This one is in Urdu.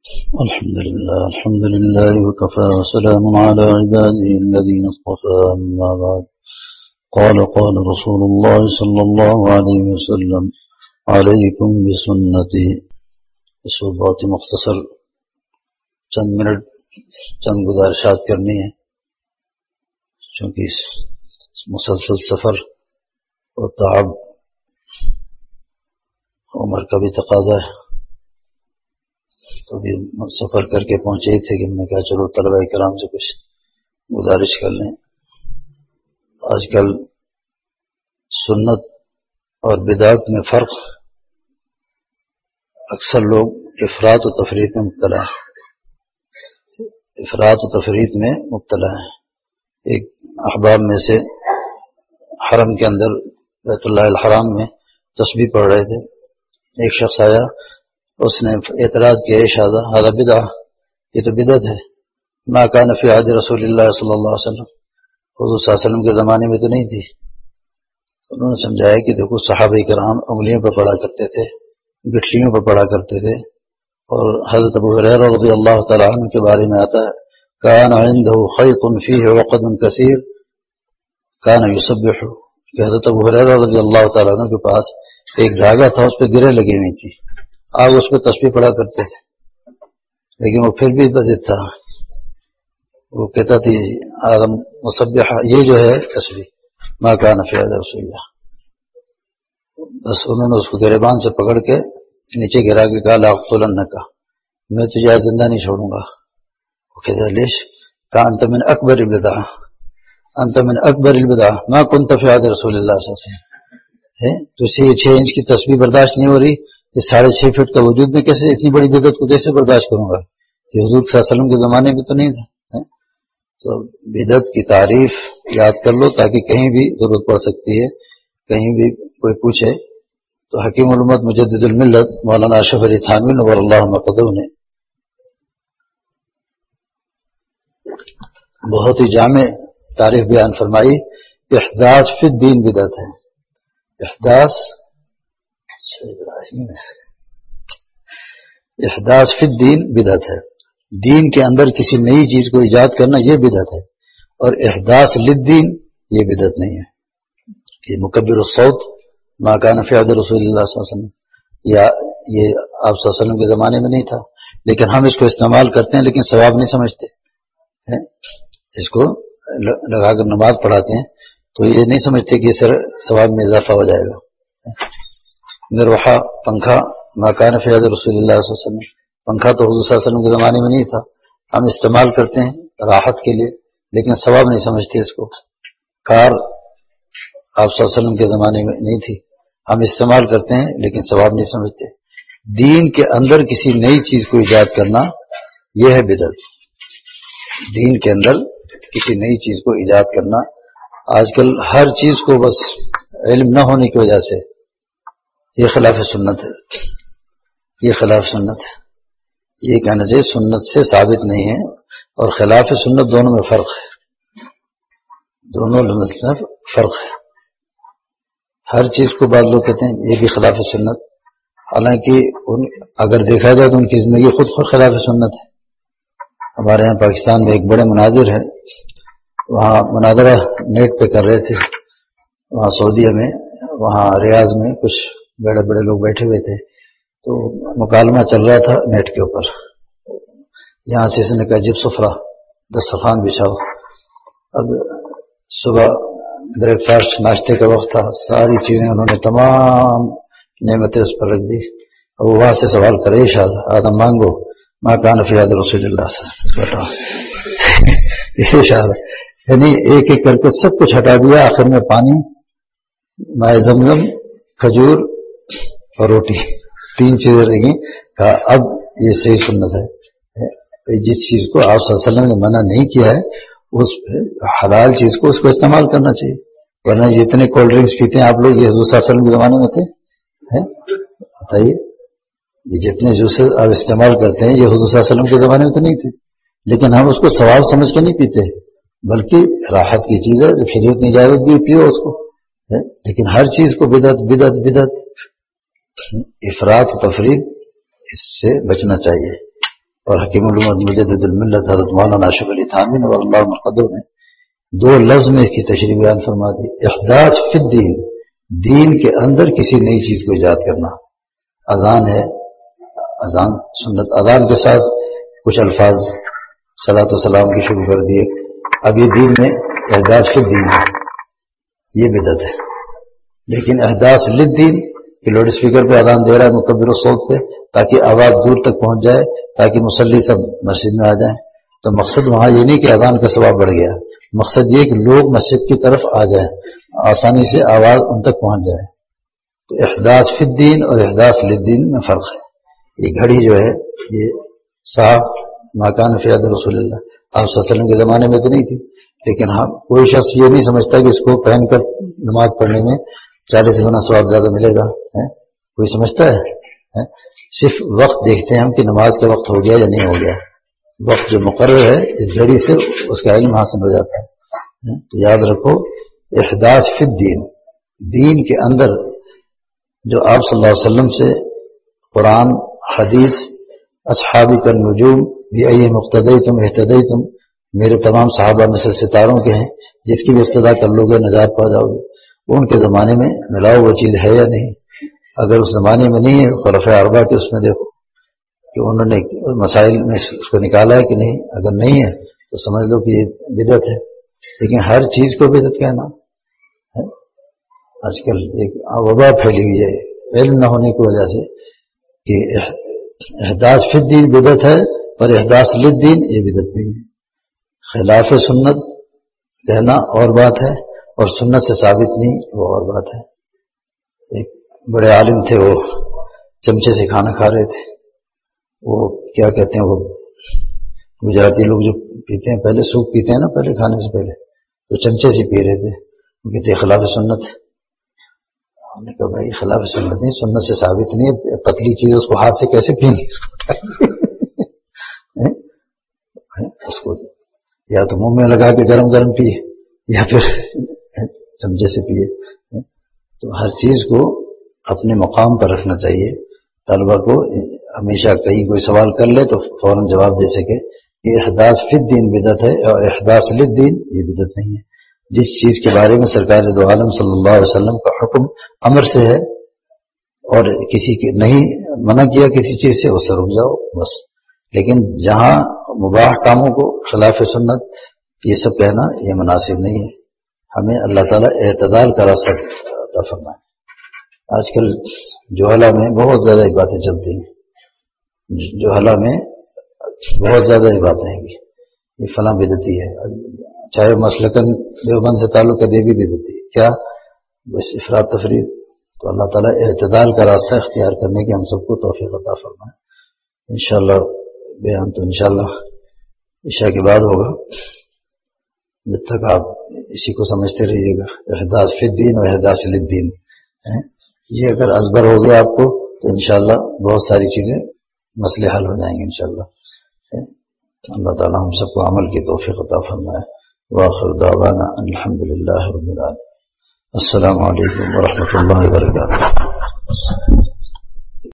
الحمد لله وكفى وسلام على عباده الذين اصطفى أما بعد قال رسول الله صلى الله عليه وسلم عليكم بسنتي. اس وقت بہت ہی مختصر چند گزارشات کرنی ہے چونکہ مسلسل سفر اور تعب عمر کا بھی تقاضا ہے، تو بھی سفر کر کے پہنچے ہی تھے کہ میں نے کہا چلو طلبہ کرام سے کچھ گزارش کر لیں. آج کل سنت اور بدعت میں فرق، اکثر لوگ افراط و تفریط میں مبتلا ہیں. ایک احباب میں سے حرم کے اندر بیت اللہ الحرام میں تسبیح پڑھ رہے تھے. ایک شخص آیا، اس نے اعتراض کیا، هذا بدعہ، یہ تو بدعت ہے، ما کان فی عہد رسول اللہ صلی اللہ علیہ وسلم، حضور صلی اللہ علیہ وسلم کے زمانے میں تو نہیں تھی. انہوں نے سمجھایا کہ دیکھو صحابہ کرام انگلیوں پہ پڑا کرتے تھے، گٹھلیوں پہ پڑا کرتے تھے، اور حضرت ابو ہریرہ رضی اللہ تعالی عنہ کے بارے میں آتا ہے کان عنده خیط فیہ عقد کثیر کان یسبح، کہ حضرت ابو ہریرہ رضی اللہ تعالی عنہ کے پاس ایک دھاگا تھا، اس پہ گرے لگی ہوئی تھی، آپ اس پہ تسبیح پڑھا کرتے تھے، لیکن وہ پھر بھی بزد تھا. وہ کہتا تھی آدم مسبح، یہ جو ہے تسبیح ما کان فی عہد رسول اللہ. بس انہوں نے اس کو گریبان سے پکڑ کے نیچے گرا کے کہا لاقتلنک، میں تجھے زندہ نہیں چھوڑوں گا. وہ کہتا لیش، کہا انت من اکبر البدع ما کنت فی عہد رسول اللہ صلی اللہ علیہ وسلم. تو اسے یہ 6 انچ کی تسبیح برداشت نہیں ہو رہی، یہ 6.5 فٹ کا وجود میں کیسے اتنی بڑی بدعت کو کیسے برداشت کروں گا؟ یہ حضور صلی اللہ علیہ وسلم کے زمانے میں تو نہیں تھا. تو بدعت کی تعریف یاد کر لو تاکہ کہیں بھی ضرورت پڑ سکتی ہے، کہیں بھی کوئی پوچھے. تو حکیم الامت مجدد الملت مولانا اشرف علی تھانوی نور اللہ مقدم نے بہت ہی جامع تعریف بیان فرمائی. احداث فی الدین بدعت ہے. احداث فی الدین بدعت ہے. دین کے اندر کسی نئی چیز کو ایجاد کرنا یہ بدعت ہے، اور احداث للدین یہ بدعت نہیں ہے. کہ مکبر الصوت ما کان فی عہد رسول اللہ صلی اللہ علیہ وسلم، یا یہ آپ صلی اللہ علیہ وسلم کے زمانے میں نہیں تھا، لیکن ہم اس کو استعمال کرتے ہیں لیکن ثواب نہیں سمجھتے. اس کو لگا کر نماز پڑھاتے ہیں تو یہ نہیں سمجھتے کہ اس ثواب میں اضافہ ہو جائے گا. مروحہ، پنکھا ما کان فی عہد رسول اللہ صلی اللہ علیہ وسلم، پنکھا تو حضور صلی اللہ علیہ وسلم کے زمانے میں نہیں تھا، ہم استعمال کرتے ہیں راحت کے لیے لیکن ثواب نہیں سمجھتے اس کو. کار آپ صلی اللہ علیہ وسلم کے زمانے میں نہیں تھی، ہم استعمال کرتے ہیں لیکن ثواب نہیں سمجھتے. دین کے اندر کسی نئی چیز کو ایجاد کرنا یہ ہے بدعت. دین کے اندر کسی نئی چیز کو ایجاد کرنا، آج کل ہر چیز کو بس علم نہ ہونے کی وجہ سے یہ خلاف سنت ہے. یہ کہنا چاہیے سنت سے ثابت نہیں ہے، اور خلاف سنت دونوں میں فرق ہے. ہر چیز کو بعض لوگ کہتے ہیں یہ بھی خلاف سنت، حالانکہ اگر دیکھا جائے تو ان کی زندگی خود خلاف سنت ہے. ہمارے یہاں پاکستان میں ایک بڑے مناظر ہے، وہاں مناظرہ نیٹ پہ کر رہے تھے، وہاں سعودیہ میں، وہاں ریاض میں کچھ بڑے بڑے لوگ بیٹھے ہوئے تھے، تو مکالمہ چل رہا تھا نیٹ کے اوپر. یہاں سے اس نے کہا جب سفرہ دسترخوان بچھاؤ. اب صبح بریک فاسٹ ناشتے کا وقت تھا، ساری چیزیں انہوں نے تمام نعمتیں اس پر رکھ دی. اب وہاں سے سوال کرے آدم مانگو ما کان فی عہد رسول اللہ صلی اللہ علیہ وسلم. یعنی ایک ایک کر کے سب کچھ ہٹا دیا، آخر میں پانی، ماء زمزم، کھجور اور روٹی، 3 چیزیں رہ گئی. کہا اب یہ صحیح سنت ہے. جس چیز کو آپ صلی اللہ علیہ وسلم نے منع نہیں کیا ہے، اس حلال چیز کو اس کو استعمال کرنا چاہیے. ورنہ جتنے کولڈ ڈرنکس پیتے ہیں آپ لوگ، یہ حضور صلی اللہ علیہ وسلم کے زمانے میں تھے؟ بتائیے، یہ جتنے جوسز آپ استعمال کرتے ہیں یہ حضور صلی اللہ علیہ وسلم کے زمانے میں تو نہیں تھے، لیکن ہم اس کو ثواب سمجھ کے نہیں پیتے، بلکہ راحت کی چیز ہے، جب شریعت نے اجازت دی پیو اس کو. لیکن ہر چیز کو بدعت افراط و تفریط، اس سے بچنا چاہیے. اور حکیم الامت مجدد الملت حضرت مولانا اشرف علی تھانوی اور اللہ مرقدر نے 2 لفظ میں اس کی تشریح بیان فرما دی. احداث فی الدین، دین کے اندر کسی نئی چیز کو ایجاد کرنا. اذان ہے، اذان سنت، اذان کے ساتھ کچھ الفاظ صلاۃ و سلام کی شروع کر دیے. اب یہ دین میں احداث فی الدین ہے، یہ بدعت ہے. لیکن احداث للدین کہ لاؤڈ اسپیکر پہ اذان دے رہا ہے مکبر الصوت پہ تاکہ آواز دور تک پہنچ جائے، تاکہ مصلی سب مسجد میں آ جائیں، تو مقصد وہاں یہ نہیں کہ اذان کا ثواب بڑھ گیا، مقصد یہ کہ لوگ مسجد کی طرف آ جائیں، آسانی سے آواز ان تک پہنچ جائے. تو احداث فی الدین اور احداث للدین میں فرق ہے. یہ گھڑی جو ہے یہ صاحب مکان فی عہد رسول اللہ، آپ صلی اللہ علیہ وسلم کے زمانے میں تو نہیں تھی، لیکن ہم کوئی شخص یہ نہیں سمجھتا کہ اس کو پہن کر نماز پڑھنے میں 40 گنا ثواب زیادہ ملے گا. کوئی سمجھتا ہے؟ صرف وقت دیکھتے ہیں ہم کہ نماز کا وقت ہو گیا یا نہیں ہو گیا. وقت جو مقرر ہے اس گھڑی سے اس کا علم حاصل ہو جاتا ہے. تو یاد رکھو احداث فی الدین، دین کے اندر جو آپ صلی اللہ علیہ وسلم سے قرآن، حدیث، اصحابی کا نجوم بأی مقتدیتم اہتدیتم، میرے تمام صحابہ مثل ستاروں کے ہیں، جس کی بھی اقتدا کر لو گے نجات پا جاؤ گے. ان کے زمانے میں ملاؤ وہ چیز ہے یا نہیں؟ اگر اس زمانے میں نہیں ہے خلفاء اربعہ کے اس میں دیکھو کہ انہوں نے مسائل میں اس کو نکالا ہے کہ نہیں. اگر نہیں ہے تو سمجھ لو کہ یہ بدعت ہے. لیکن ہر چیز کو بدعت کہنا ہے. آج کل ایک وبا پھیلی ہوئی ہے علم نہ ہونے کی وجہ سے کہ احداث فی الدین بدعت ہے اور احداث للدین یہ بدعت نہیں ہے. خلاف سنت کہنا اور بات ہے اور سنت سے ثابت نہیں وہ اور بات ہے. ایک بڑے عالم تھے، وہ چمچے سے کھانا کھا رہے تھے. وہ کیا کہتے ہیں، وہ گجراتی لوگ جو پیتے ہیں پہلے سوپ پیتے ہیں نا پہلے کھانے سے پہلے، تو چمچے سے پی رہے تھے. وہ کہتے خلاف سنت ہے. ہم نے کہا بھائی خلاف سنت نہیں، سنت سے ثابت نہیں ہے. پتلی چیز اس کو ہاتھ سے کیسے پینی اس کو یا تو منہ میں لگا کے گرم گرم پیے یا پھر چمچے سے پیے. تو ہر چیز کو اپنے مقام پر رکھنا چاہیے. طلبہ کو ہمیشہ کہیں کوئی سوال کر لے تو فوراً جواب دے سکے. یہ احداث فی الدین بدعت ہے اور احداث للدین یہ بدعت نہیں ہے. جس چیز کے بارے میں سرکار دو عالم صلی اللہ علیہ وسلم کا حکم امر سے ہے اور کسی کے نہیں منع کیا کسی چیز سے اس سے رک جاؤ بس. لیکن جہاں مباح کاموں کو خلاف سنت یہ سب کہنا یہ مناسب نہیں ہے. ہمیں اللہ تعالیٰ اعتدال کا راستہ عطا فرمائے. آج کل جوہلا میں بہت زیادہ باتیں چلتی ہیں، جوہلا میں بہت زیادہ باتیں ہیں کہ یہ فلاں بدعتی ہے، چاہے مسلکن دیوبند سے تعلق ہے یہ بھی بدعتی ہے. کیا بس افراد تفرید. تو اللہ تعالیٰ اعتدال کا راستہ اختیار کرنے کی ہم سب کو توفیق عطا فرمائے. انشاءاللہ بیان تو انشاءاللہ عشاء کے بعد ہوگا. جب تک آپ اسی کو سمجھتے رہیے گا احداث فی الدین اور احداث للدین. یہ اگر ازبر ہو گیا آپ کو تو انشاءاللہ بہت ساری چیزیں مسئلے حل ہو جائیں گے انشاءاللہ. اللہ تعالیٰ ہم سب کو عمل کی توفیق عطا فرمائے. وآخر دعوانا الحمدللہ رب العالمین. السلام علیکم ورحمۃ اللہ وبرکاتہ.